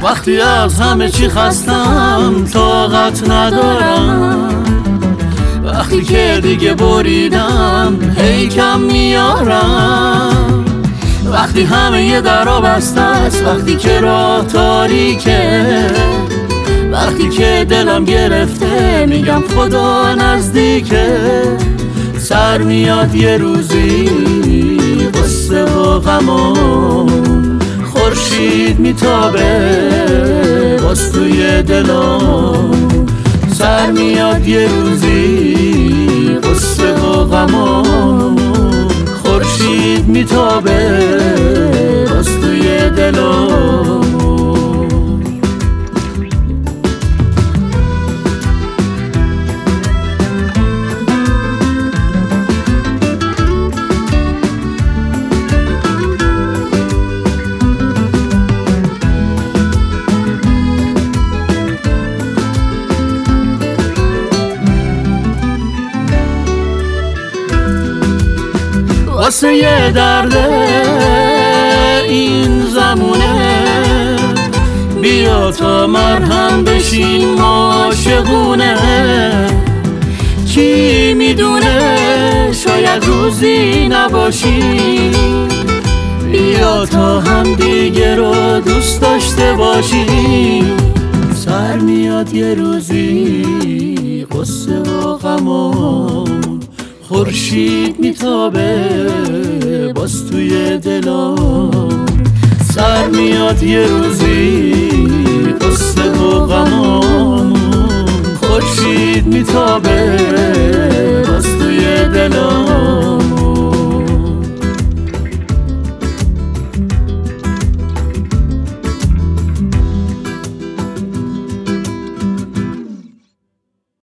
وقتی از همه چی خستم طاقت ندارم، وقتی که دیگه بریدم هی کم میارم، وقتی همه یه درا بسته است، وقتی که راه تاریکه، وقتی که دلم گرفته میگم خدا نزدیکه، سر میاد یه روزی قصه و غمام، خورشید میتابه باز توی دلم، سر میاد یه روزی قصه و غمام، خورشید میتابه باز توی دلم. واسه یه درده این زمونه، بیا تا مرهم بشین عاشقونه، کی میدونه شاید روزی نباشی، بیا تا هم دیگه رو دوست داشته باشی، سر میاد یه روزی قصه و غمام، خورشید میتابه باز توی دلم، سر میاد یه روزی